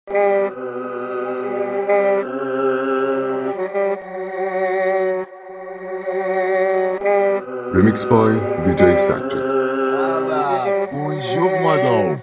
Remix by DJ Sajjad. Bonjour madame.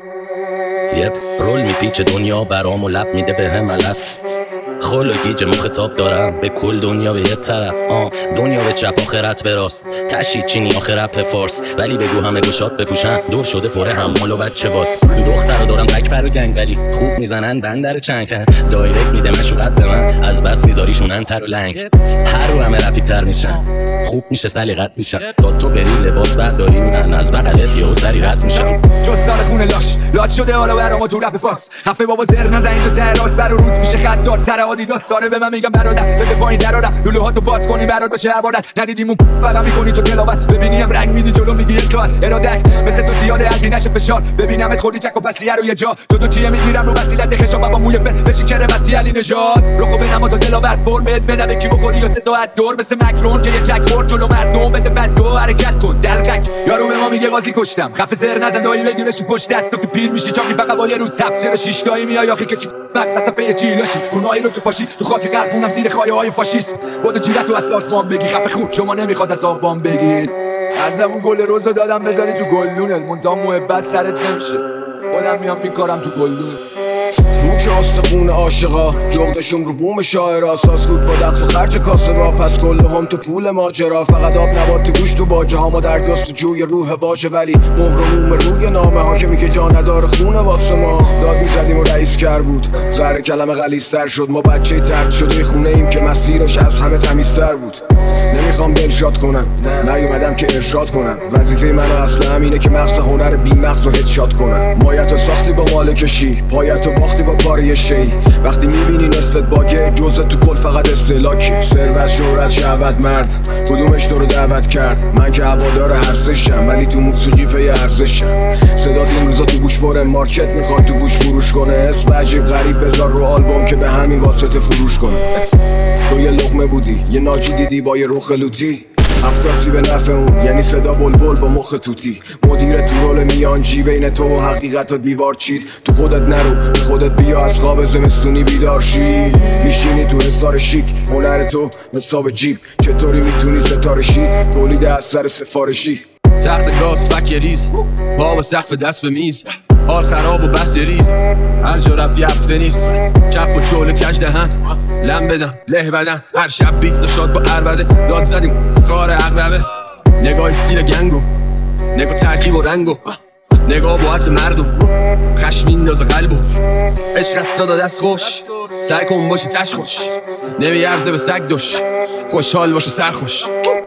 یپ رول میپیچه دنیا برام و لب میده به هم علف خل و گیج مخطاب دارم به کل دنیا به یه طرف دنیا به چپ آخرت به راست تشید چینی آخرت به فارس ولی بگو همه گوشات بپوشن دور شده پره حمال و بچه باز دختر دارم تک پر و گنگ ولی خوب میزنن بندر چنگ دایرکت میده مشوقت به من از بس میذاریشونن تر و لنگ هر رو همه رپی تر میشن خوب میشه سلیقت میشن تا تو بری لباس برداری من از بغلت یهو سری رد میشم جستار خونه لاش شده حالا برام تو رپ فارس خفه بابا زر نزن اینجا تراس برا روت میشه خط دار آدیداس ساره به من میگم برادر بده پایین درارم لولوهاتو باز کنی برات باشه عبادت ندیدیمون فقط میکنی تو تلاوت ببینیم رنگ میدی جلو میگی ساعت ارادت مثل تو زیاده از این نشه فشار ببینمت خودی چک و پسیه رو یه جا تو چیه میگیرم رو وسیلت خشاب با موی فر بشی کره وسی علی نژاد روخو بنم تو دلاور فرمت بدم کی بخوری یا صدا دور مثل مکرون که یه چک خورد جلو مردم بده بعد دو حرکت کن دلقک یارو به ما میگه بازی کشتم خفه زر نزن دایی بگی بشی پشت دست تو که پیر میشی چاقی فقط با یه روز سبز چرا شش تایی میای آخی که مکس صفحه چیلاشی کونایی رو که پاشی تو خاک قلبونم زیر خایه های فاشیسم بود جیرتو از آسمان بگی خفه خوب شما نمیخواد از آبان بگید از اون گل روزو دادم بذاری تو گلدونت منتها محبت سرت نمیشه خودم میام میکارم تو گلدون رو که آستخون عاشقا جغدشون رو بوم شاعر اساس بود با دخل و خرچ کاسه با پس کل هم تو پول ماجرا فقط آب نبات گوش تو باجه ها ما در جست جوی روح واجه ولی مهرموم روی نامه حاکمی که جا نداره خونه واسه ما داد میزدیم و رئیس کر بود زهر کلمه غلیظتر شد ما بچه ترد شده خونه ایم که مسیرش از همه تمیزتر بود نمیخوام دلشاد کنم نیومدم که ارشاد کنم وظیفه منو اصلا همینه که مغز هنر بی مغز و هدشات کنم مایتو ساختی با مالکشی پایتو باختی با کار یه شی وقتی میبینی نستت باگه جزت تو کل فقط استلاکی ثروت شهرت شهوت مرد کدومش تو رو دعوت کرد من که هوادار هر سشم ولی تو موسیقی پی ارزشم صدات این روزا تو گوش بره مارکت میخواد تو گوش فروش کنه اسم عجیب غریب بذار رو آلبوم که به همین واسطه فروش کنه تو یه لقمه بودی یه ناجی دیدی با یه روخ لوتی افتاسی به نفع اون یعنی صدا بلبل با مخ توتی مدیر تو رول میانجی بین تو و حقیقت و دیوار چید تو خودت نرو به خودت بیا از خواب زمستونی بیدار شی میشینی تو حصار شیک هنر تو حساب جیب چطوری میتونی ستاره شی تولید از سر سفارشی تخت گاز فک ریز پا به سقف دست به میز حال خراب و بس ریز هر جا رفت یفته نیست چپ و چول کج دهن لم بدم له بدن هر شب 20 شاد با عربده داد زدیم کار اقربه نگاه استیل گنگو نگاه ترکیب و رنگو نگاه با حرف مردم خشم میندازه قلبو عشق است داد دست خوش سعی کن باشی تش خوش نمیارزه به سگ دوش خوشحال باش و سرخوش